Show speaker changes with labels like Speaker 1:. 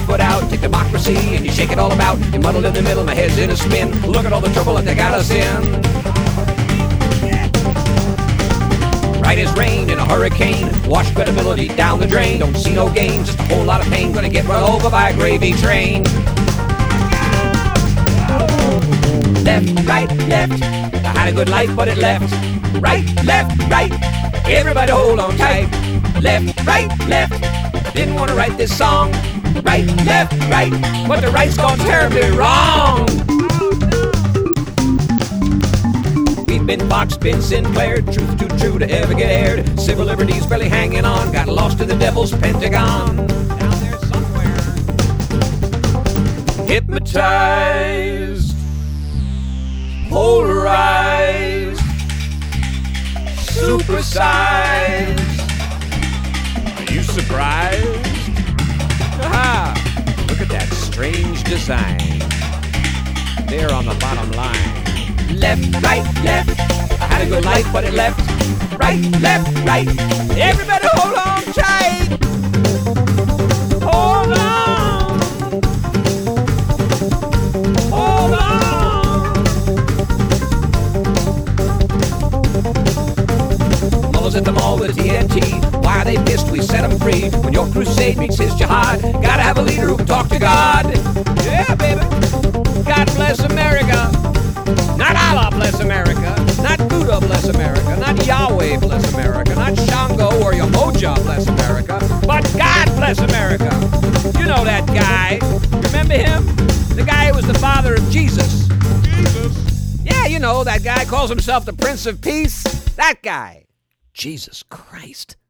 Speaker 1: foot out, take democracy and you shake it all about. You're muddled in the middle, my head's in a spin. Look at all the trouble that they got us in. Right as rain in a hurricane, wash credibility down the drain. Don't see no gain, just a whole lot of pain. Gonna get run over by a gravy train. Left, right, left. I had a good life, but it left. Right, left, right. Everybody hold on tight. Left, right, left. Didn't want to write this song. Right, left, right. But the right's gone terribly wrong. We've been Fox, been Sinclair. Truth too true to ever get aired. Civil liberties barely hanging on. Got lost in the devil's pentagon. Down there somewhere. Hypnotized. Polarized. Supersized. Are you surprised? Aha! Look at that strange design. There on the bottom line. Left, right, left. I had a good life, but it left. Right, left, right. Everybody hold on tight. Hold on. Hold on. Mullahs at the mall with TNT. Why are they pissed? We set them free. When your crusade meets his jihad, gotta have a leader who can talk to God. Yeah, baby. God bless America. Not Allah bless America, not Buddha bless America, not Yahweh bless America, not Shango or Yamoja bless America, but God bless America. You know that guy. Remember him? The guy who was the father of Jesus. Jesus? Yeah, you know, that guy calls himself the Prince of Peace. That guy. Jesus Christ.